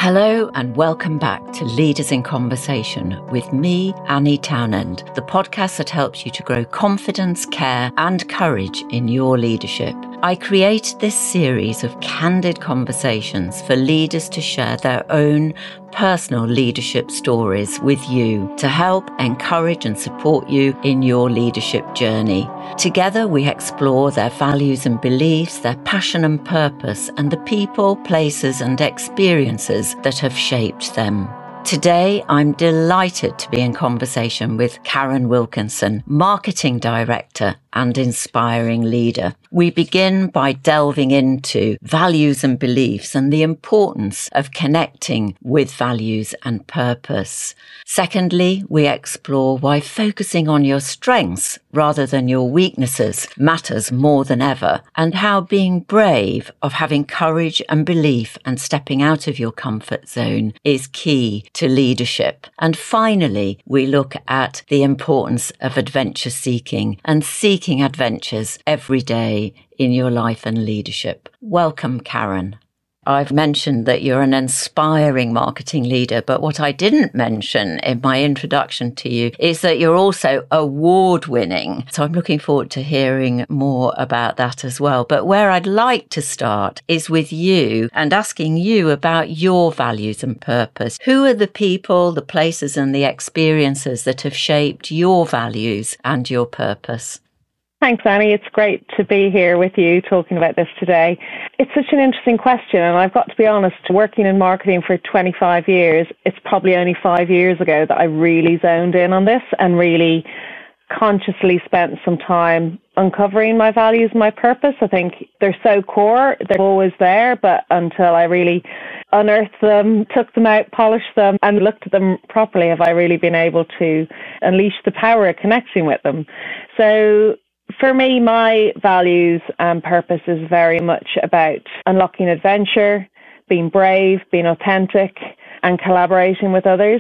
Hello and welcome back to Leaders in Conversation with me, Annie Townend, the podcast that helps you to grow confidence, care and courage in your leadership. I created this series of candid conversations for leaders to share their own personal leadership stories with you to help encourage and support you in your leadership journey. Together, we explore their values and beliefs, their passion and purpose, and the people, places, and experiences that have shaped them. Today, I'm delighted to be in conversation with Karen Wilkinson, Marketing Director and Inspiring Leader. We begin by delving into values and beliefs and the importance of connecting with values and purpose. Secondly, we explore why focusing on your strengths rather than your weaknesses matters more than ever, and how being brave, of having courage and belief and stepping out of your comfort zone is key to leadership. And finally, we look at the importance of adventure seeking and seeking adventures every day in your life and leadership. Welcome, Karen. I've mentioned that you're an inspiring marketing leader, but what I didn't mention in my introduction to you is that you're also award-winning. So I'm looking forward to hearing more about that as well. But where I'd like to start is with you and asking you about your values and purpose. Who are the people, the places and the experiences that have shaped your values and your purpose? Thanks, Annie. It's great to be here with you talking about this today. It's such an interesting question, and I've got to be honest, working in marketing for 25 years, it's probably only 5 years ago that I really zoned in on this and really consciously spent some time uncovering my values and my purpose. I think they're so core, they're always there, but until I really unearthed them, took them out, polished them, and looked at them properly, have I really been able to unleash the power of connecting with them. So for me, my values and purpose is very much about unlocking adventure, being brave, being authentic, and collaborating with others.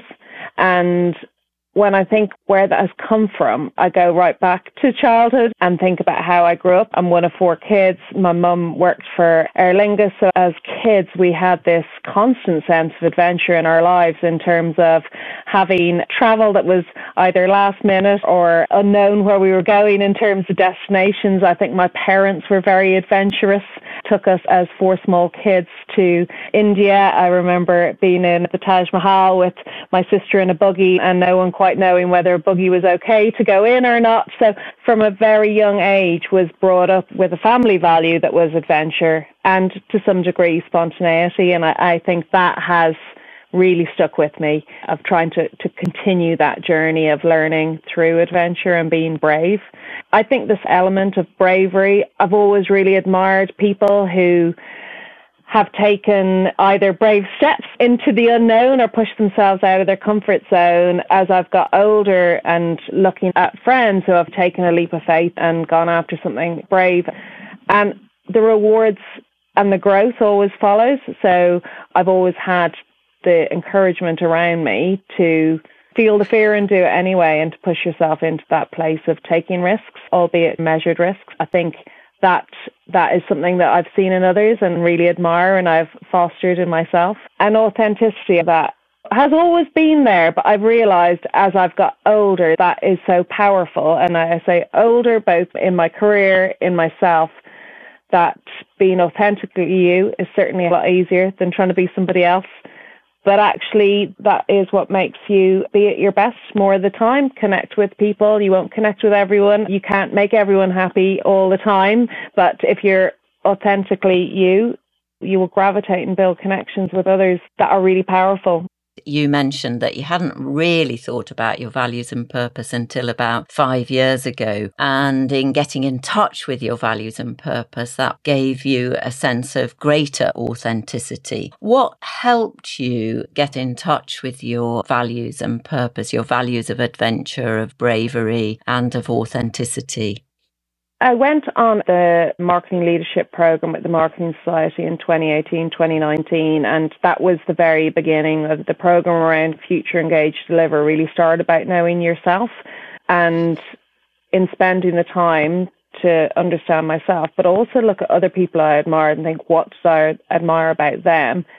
And when I think where that has come from, I go right back to childhood and think about how I grew up. I'm one of 4 kids. My mum worked for Aer Lingus. So as kids, we had this constant sense of adventure in our lives in terms of having travel that was either last minute or unknown where we were going in terms of destinations. I think my parents were very adventurous, took us as 4 small kids to India. I remember being in the Taj Mahal with my sister in a buggy and no one quite knowing whether a buggy was okay to go in or not. So from a very young age was brought up with a family value that was adventure and to some degree spontaneity. And I think that has really stuck with me, of trying to continue that journey of learning through adventure and being brave. I think this element of bravery, I've always really admired people who have taken either brave steps into the unknown or pushed themselves out of their comfort zone. As I've got older and looking at friends who have taken a leap of faith and gone after something brave, and the rewards and the growth always follows. So I've always had the encouragement around me to feel the fear and do it anyway, and to push yourself into that place of taking risks, albeit measured risks. I think that is something that I've seen in others and really admire, and I've fostered in myself. And authenticity, that has always been there, but I've realized as I've got older, that is so powerful. And I say older, both in my career, in myself, that being authentically you is certainly a lot easier than trying to be somebody else. But actually, that is what makes you be at your best more of the time. Connect with people. You won't connect with everyone. You can't make everyone happy all the time. But if you're authentically you will gravitate and build connections with others that are really powerful. You mentioned that you hadn't really thought about your values and purpose until about 5 years ago. And in getting in touch with your values and purpose, that gave you a sense of greater authenticity. What helped you get in touch with your values and purpose, your values of adventure, of bravery, and of authenticity? I went on the marketing leadership program at the Marketing Society in 2018, 2019, and that was the very beginning of the program around Future Engage Deliver, really started about knowing yourself. And in spending the time to understand myself, but also look at other people I admired and think, what do I admire about them?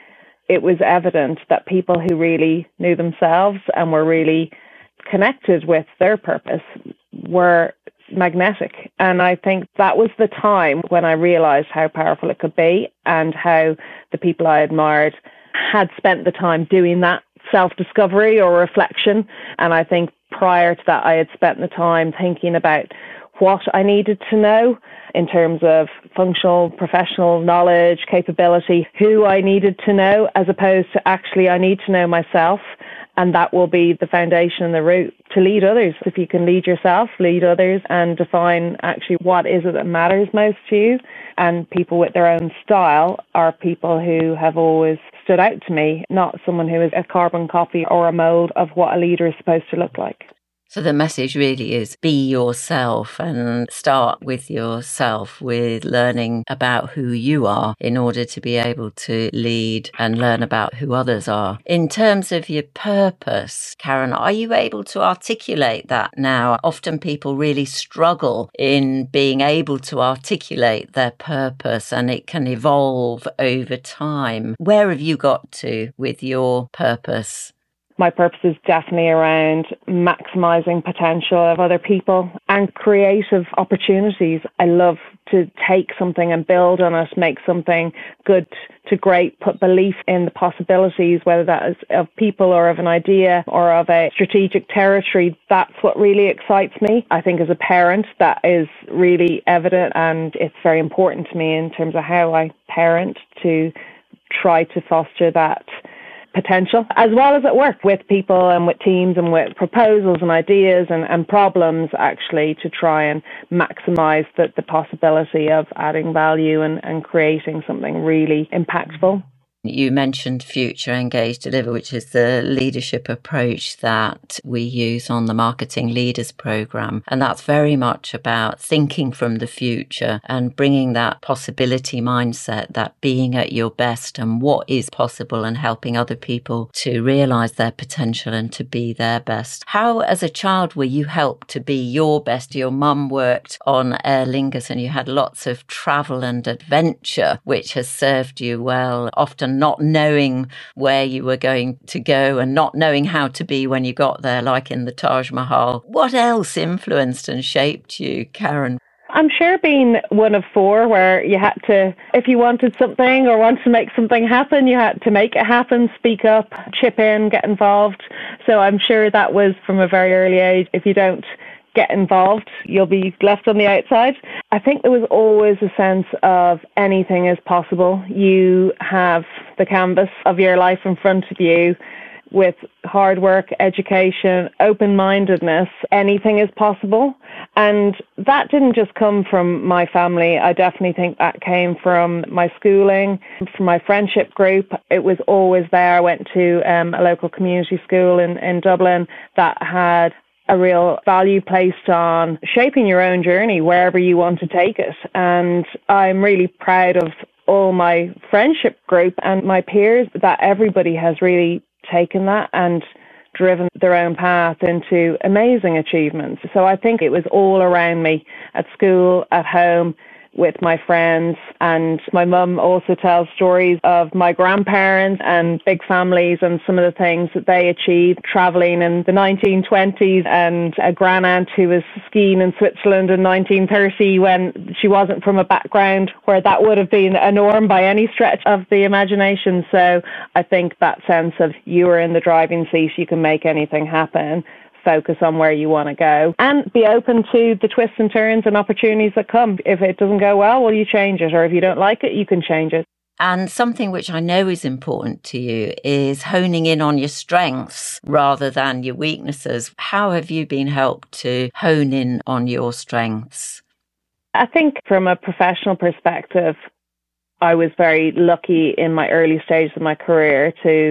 it was evident that people who really knew themselves and were really connected with their purpose were magnetic. And I think that was the time when I realized how powerful it could be and how the people I admired had spent the time doing that self-discovery or reflection. And I think prior to that, I had spent the time thinking about what I needed to know in terms of functional, professional knowledge, capability, who I needed to know, as opposed to actually I need to know myself. And that will be the foundation and the route to lead others. If you can lead yourself, lead others, and define actually what is it that matters most to you. And people with their own style are people who have always stood out to me, not someone who is a carbon copy or a mold of what a leader is supposed to look like. So the message really is be yourself and start with yourself, with learning about who you are in order to be able to lead and learn about who others are. In terms of your purpose, Karen, are you able to articulate that now? Often people really struggle in being able to articulate their purpose, and it can evolve over time. Where have you got to with your purpose? My purpose is definitely around maximizing potential of other people and creative opportunities. I love to take something and build on it, make something good to great, put belief in the possibilities, whether that is of people or of an idea or of a strategic territory. That's what really excites me. I think as a parent, that is really evident, and it's very important to me in terms of how I parent to try to foster that potential, as well as at work with people and with teams and with proposals and ideas and problems, actually, to try and maximize the possibility of adding value and creating something really impactful. You mentioned Future, Engage, Deliver, which is the leadership approach that we use on the Marketing Leaders Programme. And that's very much about thinking from the future and bringing that possibility mindset, that being at your best and what is possible, and helping other people to realise their potential and to be their best. How, as a child, were you helped to be your best? Your mum worked on Aer Lingus and you had lots of travel and adventure, which has served you well, often not knowing where you were going to go and not knowing how to be when you got there, like in the Taj Mahal. What else influenced and shaped you, Karen? I'm sure being one of four, where you had to, if you wanted something or wanted to make something happen, you had to make it happen, speak up, chip in, get involved. So I'm sure that was from a very early age. If you don't get involved, you'll be left on the outside. I think there was always a sense of anything is possible. You have the canvas of your life in front of you. With hard work, education, open-mindedness, anything is possible. And that didn't just come from my family. I definitely think that came from my schooling, from my friendship group. It was always there. I went to a local community school in Dublin that had a real value placed on shaping your own journey wherever you want to take it. And I'm really proud of all my friendship group and my peers that everybody has really taken that and driven their own path into amazing achievements. So I think it was all around me, at school, at home, with my friends. And my mum also tells stories of my grandparents and big families and some of the things that they achieved traveling in the 1920s, and a grandaunt who was skiing in Switzerland in 1930 when she wasn't from a background where that would have been a norm by any stretch of the imagination. So I think that sense of you are in the driving seat, you can make anything happen. Focus on where you want to go and be open to the twists and turns and opportunities that come. If it doesn't go well, you change it, or if you don't like it, you can change it. And something which I know is important to you is honing in on your strengths rather than your weaknesses. How have you been helped to hone in on your strengths? I think from a professional perspective, I was very lucky in my early stages of my career to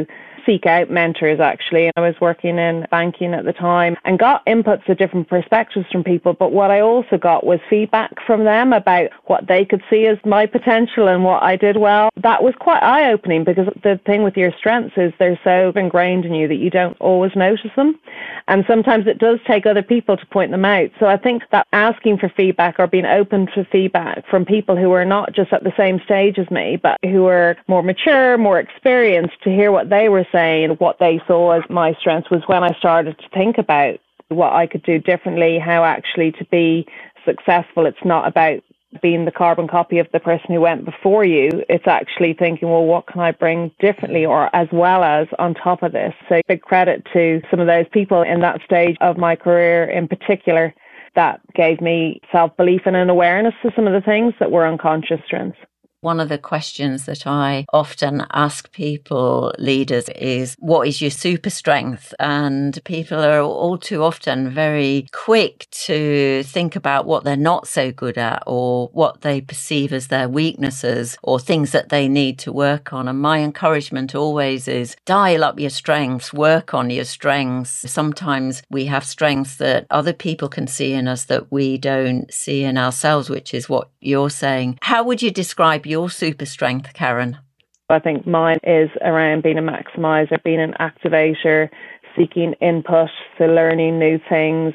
seek out mentors, actually. I was working in banking at the time and got inputs of different perspectives from people. But what I also got was feedback from them about what they could see as my potential and what I did well. That was quite eye-opening, because the thing with your strengths is they're so ingrained in you that you don't always notice them. And sometimes it does take other people to point them out. So I think that asking for feedback or being open to feedback from people who are not just at the same stage as me, but who are more mature, more experienced, to hear what they were saying, what they saw as my strengths, was when I started to think about what I could do differently, how actually to be successful. It's not about being the carbon copy of the person who went before you. It's actually thinking, well, what can I bring differently or as well as on top of this? So big credit to some of those people in that stage of my career in particular that gave me self-belief and an awareness to some of the things that were unconscious strengths. One of the questions that I often ask people, leaders, is what is your super strength? And people are all too often very quick to think about what they're not so good at, or what they perceive as their weaknesses, or things that they need to work on. And my encouragement always is dial up your strengths, work on your strengths. Sometimes we have strengths that other people can see in us that we don't see in ourselves, which is what you're saying. How would you describe your super strength, Karen? I think mine is around being a maximizer, being an activator, seeking input, so learning new things,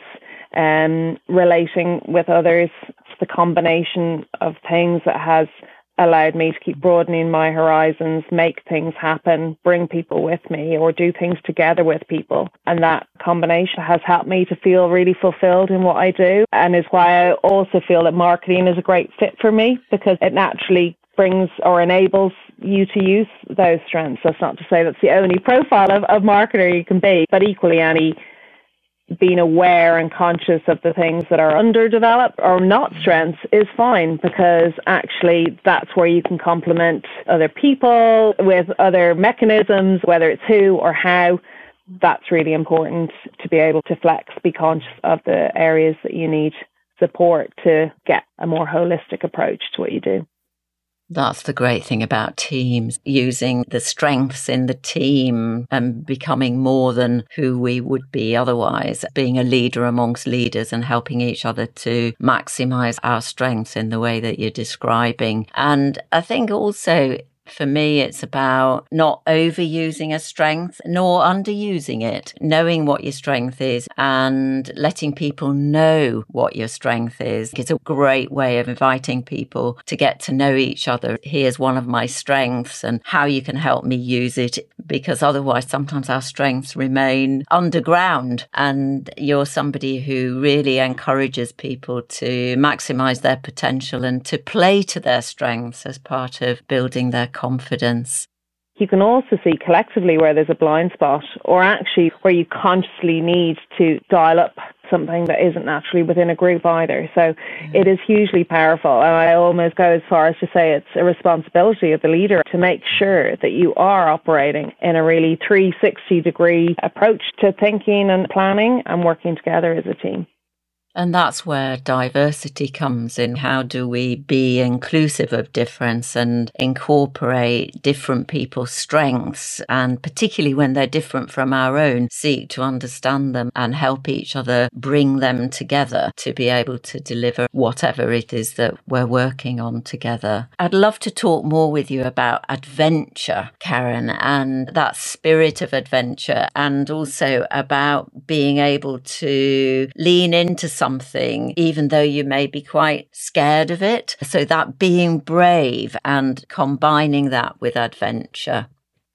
relating with others. It's the combination of things that has allowed me to keep broadening my horizons, make things happen, bring people with me, or do things together with people. And that combination has helped me to feel really fulfilled in what I do, and is why I also feel that marketing is a great fit for me, because it naturally brings or enables you to use those strengths. That's not to say that's the only profile of marketer you can be, but equally, Annie, being aware and conscious of the things that are underdeveloped or not strengths is fine, because actually that's where you can complement other people with other mechanisms, whether it's who or how. That's really important to be able to flex, be conscious of the areas that you need support to get a more holistic approach to what you do. That's the great thing about teams, using the strengths in the team and becoming more than who we would be otherwise, being a leader amongst leaders and helping each other to maximize our strengths in the way that you're describing. And I think also, for me, it's about not overusing a strength nor underusing it, knowing what your strength is and letting people know what your strength is. It's a great way of inviting people to get to know each other. Here's one of my strengths and how you can help me use it, because otherwise sometimes our strengths remain underground, and you're somebody who really encourages people to maximize their potential and to play to their strengths as part of building their confidence. You can also see collectively where there's a blind spot, or actually where you consciously need to dial up something that isn't naturally within a group either. So it is hugely powerful. And I almost go as far as to say it's a responsibility of the leader to make sure that you are operating in a really 360-degree approach to thinking and planning and working together as a team. And that's where diversity comes in. How do we be inclusive of difference and incorporate different people's strengths, and particularly when they're different from our own, seek to understand them and help each other bring them together to be able to deliver whatever it is that we're working on together. I'd love to talk more with you about adventure, Karen, and that spirit of adventure, and also about being able to lean into something, even though you may be quite scared of it. So that being brave and combining that with adventure.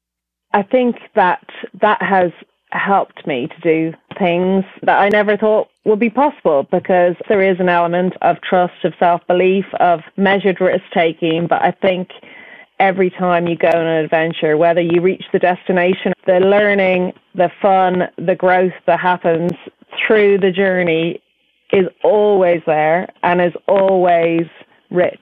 I think that has helped me to do things that I never thought would be possible, because there is an element of trust, of self-belief, of measured risk-taking. But I think every time you go on an adventure, whether you reach the destination, the learning, the fun, the growth that happens through the journey is always there and is always rich.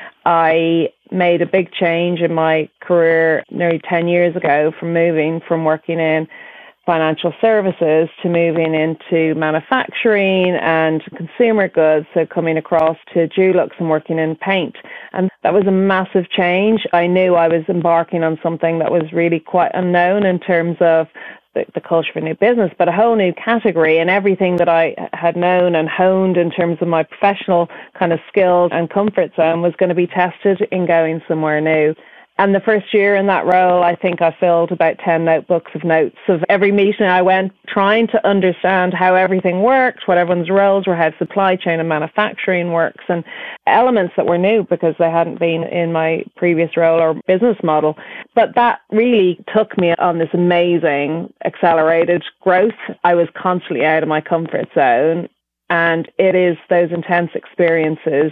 I made a big change in my career nearly 10 years ago from working in financial services to moving into manufacturing and consumer goods, so coming across to Dulux and working in paint. And that was a massive change. I knew I was embarking on something that was really quite unknown in terms of the culture of a new business, but a whole new category, and everything that I had known and honed in terms of my professional kind of skills and comfort zone was going to be tested in going somewhere new. And the first year in that role, I think I filled about 10 notebooks of notes of every meeting I went, trying to understand how everything worked, what everyone's roles were, how supply chain and manufacturing works, and elements that were new because they hadn't been in my previous role or business model. But that really took me on this amazing accelerated growth. I was constantly out of my comfort zone, and it is those intense experiences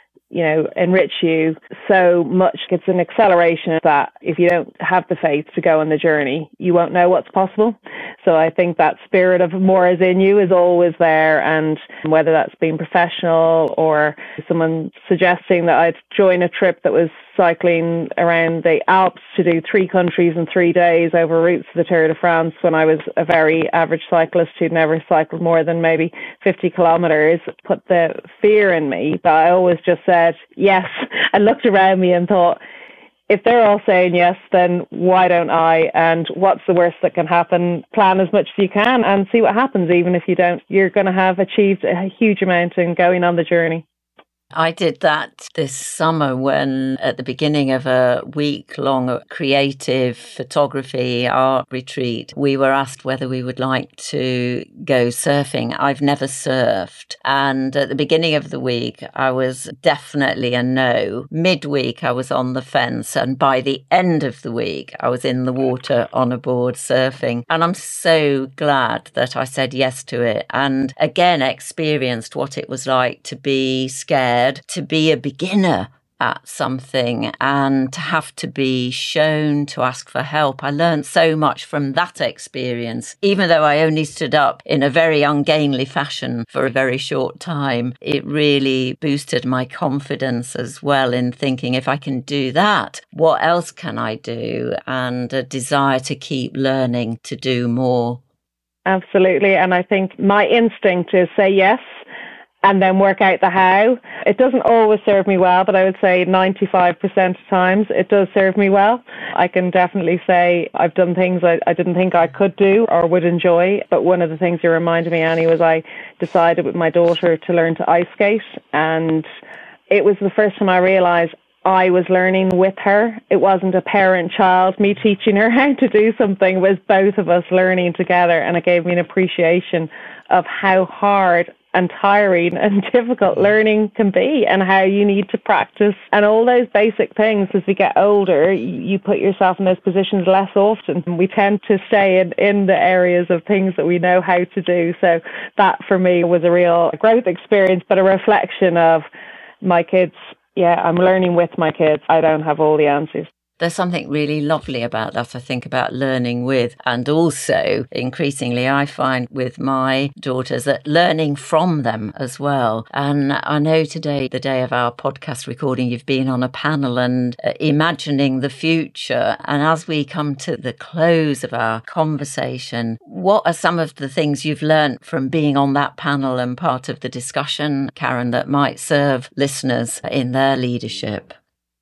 enrich you so much. It's an acceleration that if you don't have the faith to go on the journey, you won't know what's possible. So I think that spirit of more is in you is always there. And whether that's being professional or someone suggesting that I'd join a trip that was cycling around the Alps to do 3 countries in 3 days over routes to the Tour de France when I was a very average cyclist who'd never cycled more than maybe 50 kilometers, put the fear in me. But I always just said yes. I looked around me and thought, if they're all saying yes, then why don't I? And what's the worst that can happen? Plan as much as you can and see what happens. Even if you don't, you're going to have achieved a huge amount in going on the journey. I did that this summer when at the beginning of a week-long creative photography art retreat, we were asked whether we would like to go surfing. I've never surfed. And at the beginning of the week, I was definitely a no. Midweek, I was on the fence. And by the end of the week, I was in the water on a board surfing. And I'm so glad that I said yes to it. And again, experienced what it was like to be scared, to be a beginner at something and to have to be shown to ask for help. I learned so much from that experience. Even though I only stood up in a very ungainly fashion for a very short time, it really boosted my confidence as well in thinking, if I can do that, what else can I do? And a desire to keep learning to do more. Absolutely. And I think my instinct is say yes and then work out the how. It doesn't always serve me well, but I would say 95% of times it does serve me well. I can definitely say I've done things I didn't think I could do or would enjoy. But one of the things you reminded me, Annie, was I decided with my daughter to learn to ice skate. And it was the first time I realised I was learning with her. It wasn't a parent-child, me teaching her how to do something. It was both of us learning together. And it gave me an appreciation of how hard and tiring and difficult learning can be, and how you need to practice and all those basic things. As we get older, you put yourself in those positions less often. We tend to stay in the areas of things that we know how to do. So that for me was a real growth experience, but a reflection of my kids. Yeah, I'm learning with my kids. I don't have all the answers. There's something really lovely about that, I think, about learning with, and also increasingly I find with my daughters that learning from them as well. And I know today, the day of our podcast recording, you've been on a panel and imagining the future. And as we come to the close of our conversation, what are some of the things you've learnt from being on that panel and part of the discussion, Karen, that might serve listeners in their leadership?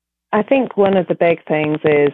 I think one of the big things is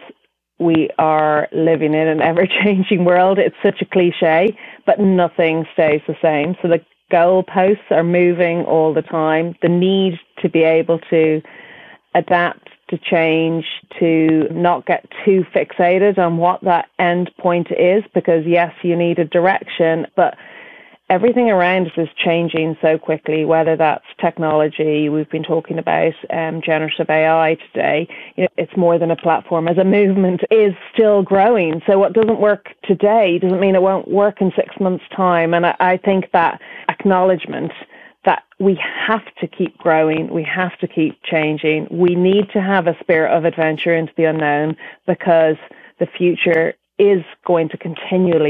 we are living in an ever-changing world. It's such a cliche, but nothing stays the same. So the goalposts are moving all the time. The need to be able to adapt, to change, to not get too fixated on what that end point is, because yes, you need a direction, but everything around us is changing so quickly, whether that's technology. We've been talking about generative AI today. It's more than a platform. As a movement is still growing. So what doesn't work today doesn't mean it won't work in 6 months' time. And I think that acknowledgement that we have to keep growing, we have to keep changing. We need to have a spirit of adventure into the unknown, because the future is going to continually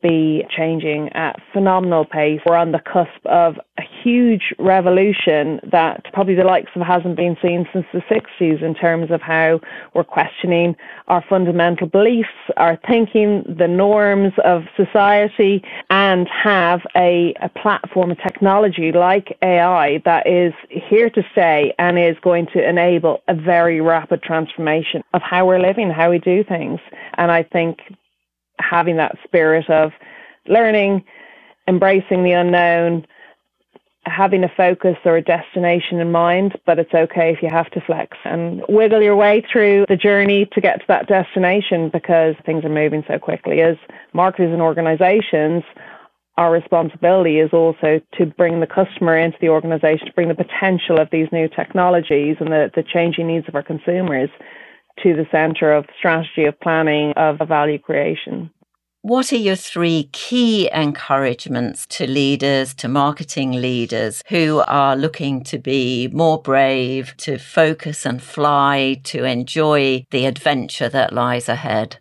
be changing at phenomenal pace. We're on the cusp of a huge revolution that probably the likes of hasn't been seen since the 60s in terms of how we're questioning our fundamental beliefs, our thinking, the norms of society, and have a platform, a technology like AI that is here to stay and is going to enable a very rapid transformation of how we're living, how we do things. And I think having that spirit of learning, embracing the unknown, having a focus or a destination in mind, but it's okay if you have to flex and wiggle your way through the journey to get to that destination, because things are moving so quickly. As marketers and organizations, our responsibility is also to bring the customer into the organization, to bring the potential of these new technologies and the changing needs of our consumers to the center of strategy, of planning, of value creation. What are your 3 key encouragements to leaders, to marketing leaders who are looking to be more brave, to focus and fly, to enjoy the adventure that lies ahead?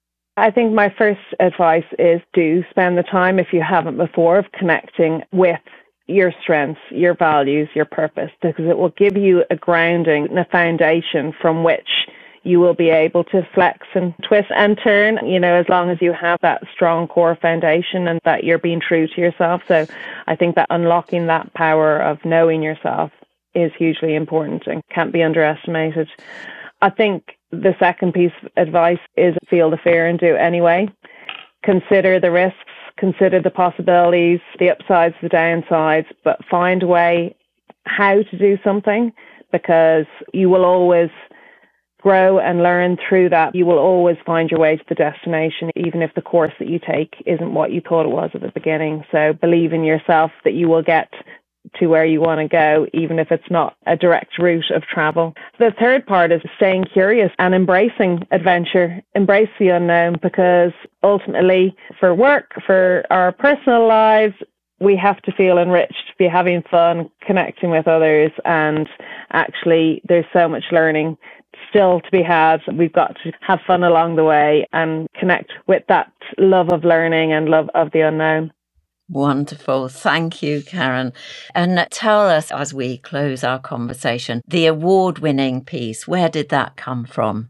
I think my first advice is do spend the time, if you haven't before, of connecting with your strengths, your values, your purpose, because it will give you a grounding and a foundation from which you will be able to flex and twist and turn, as long as you have that strong core foundation and that you're being true to yourself. So I think that unlocking that power of knowing yourself is hugely important and can't be underestimated. I think the second piece of advice is feel the fear and do it anyway. Consider the risks, consider the possibilities, the upsides, the downsides, but find a way how to do something, because you will always grow and learn through that. You will always find your way to the destination, even if the course that you take isn't what you thought it was at the beginning. So believe in yourself that you will get to where you want to go, even if it's not a direct route of travel. The third part is staying curious and embracing adventure, embrace the unknown, because ultimately for work, for our personal lives, we have to feel enriched, be having fun, connecting with others, and actually there's so much learning still to be had. We've got to have fun along the way and connect with that love of learning and love of the unknown. Wonderful. Thank you, Karen. And tell us, as we close our conversation, the award-winning piece, where did that come from?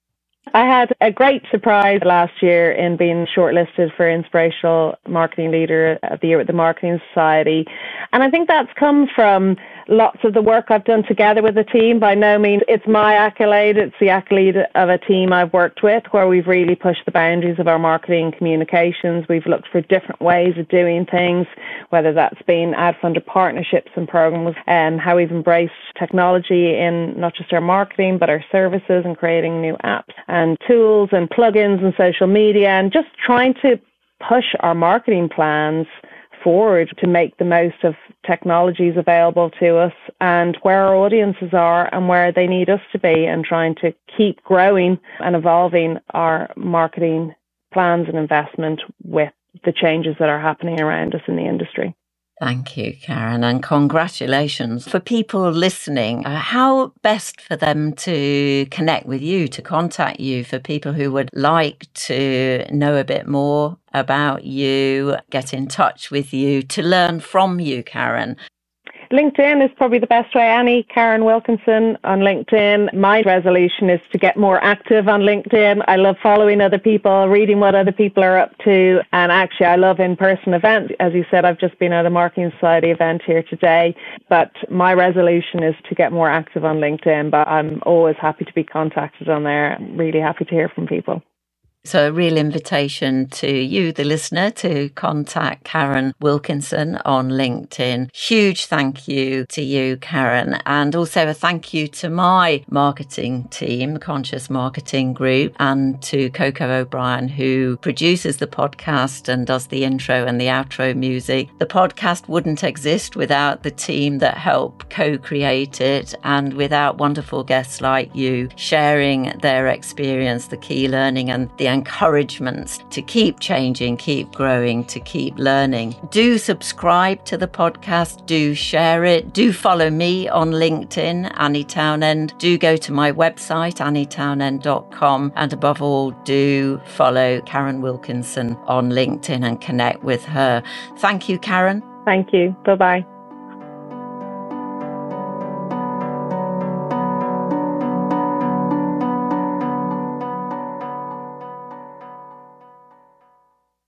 I had a great surprise last year in being shortlisted for Inspirational Marketing Leader of the Year at the Marketing Society. And I think that's come from lots of the work I've done together with the team. By no means it's my accolade, it's the accolade of a team I've worked with, where we've really pushed the boundaries of our marketing communications. We've looked for different ways of doing things, whether that's been ad-funded partnerships and programs, and how we've embraced technology in not just our marketing, but our services, and creating new apps and tools and plugins and social media, and just trying to push our marketing plans forward to make the most of technologies available to us and where our audiences are and where they need us to be, and trying to keep growing and evolving our marketing plans and investment with the changes that are happening around us in the industry. Thank you, Karen, and congratulations. For people listening, how best for them to connect with you, to contact you, for people who would like to know a bit more about you, get in touch with you, to learn from you, Karen? LinkedIn is probably the best way. Annie Karen Wilkinson on LinkedIn. My resolution is to get more active on LinkedIn. I love following other people, reading what other people are up to. And actually, I love in-person events. As you said, I've just been at a Marketing Society event here today. But my resolution is to get more active on LinkedIn. But I'm always happy to be contacted on there. I'm really happy to hear from people. So a real invitation to you, the listener, to contact Karen Wilkinson on LinkedIn. Huge thank you to you, Karen. And also a thank you to my marketing team, Conscious Marketing Group, and to Coco O'Brien, who produces the podcast and does the intro and the outro music. The podcast wouldn't exist without the team that help co-create it, and without wonderful guests like you sharing their experience, the key learning and the encouragements to keep changing, keep growing, to keep learning. Do subscribe to the podcast, do share it, do follow me on LinkedIn, Annie Townend. Do go to my website, annietownend.com, and above all, do follow Karen Wilkinson on LinkedIn and connect with her. Thank you, Karen. Thank you. Bye-bye.